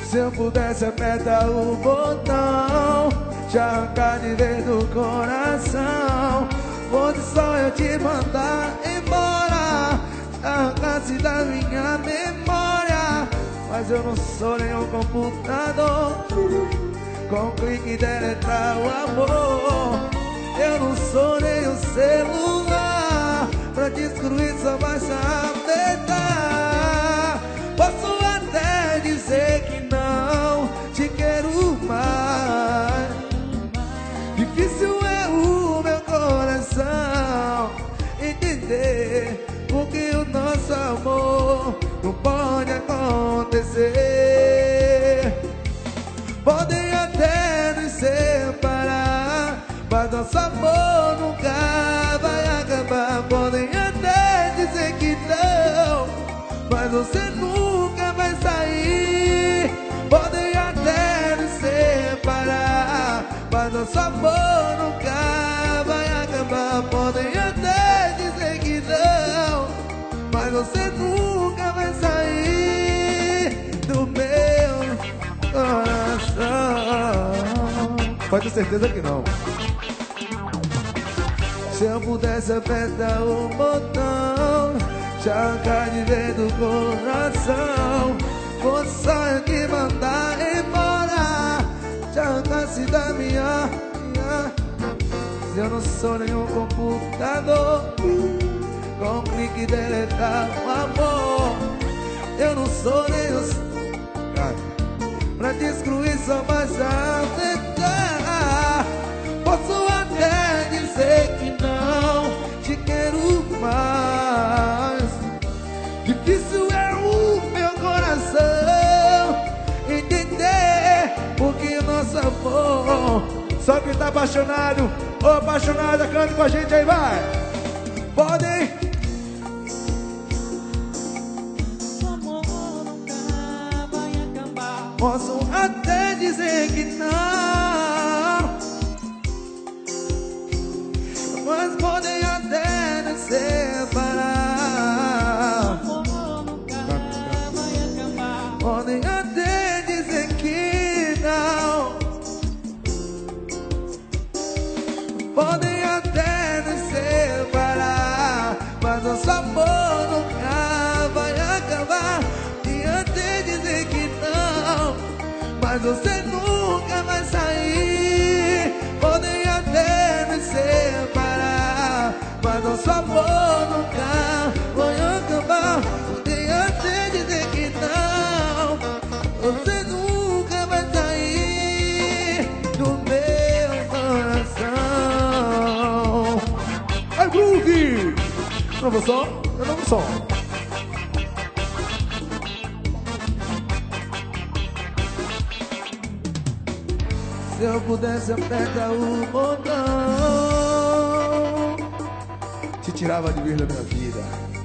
Se eu pudesse apertar o botão, te arrancar de vez do coração, fosse só eu te mandar embora, te arrancasse da minha memória. Mas eu não sou nenhum computador, com um clique deletar o amor. Eu não sou nem um celular, pra destruir só basta apertar. Posso até dizer que não te quero mais, difícil é o meu coração entender porque o nosso amor não pode acontecer. Podem até nos separar, mas nosso amor nunca vai acabar. Podem até dizer que não, mas você nunca vai sair. Podem até nos separar, mas nosso amor nunca vai acabar. Podem até dizer que não, mas você nunca vai sair do meu coração. Pode ter certeza que não. Se eu pudesse apertar o botão, te arrancar de vez do coração, fosse só eu te mandar embora, te arrancasse da minha. Se eu não sou nenhum computador, com um clique deletar o amor. Eu não sou nem os pra destruir só basta apertar. Posso até dizer que não te quero mais, difícil é o meu coração entender porque o nosso amor. Só quem tá apaixonado ou apaixonada, canta com a gente aí, vai. Podem. Posso até dizer que não, mas podem até nos separar. Podem até dizer que não, podem até nos separar, mas nosso amor nunca vai acabar. E até dizer que não, mas você nunca vai sair. Podem até nos separar, mas nosso amor nunca vai acabar. Podem até dizer que não, você nunca vai sair do meu coração. É groove! Novo som, é novo som. Se eu pudesse apertar o botão, te tirava de vez da minha vida.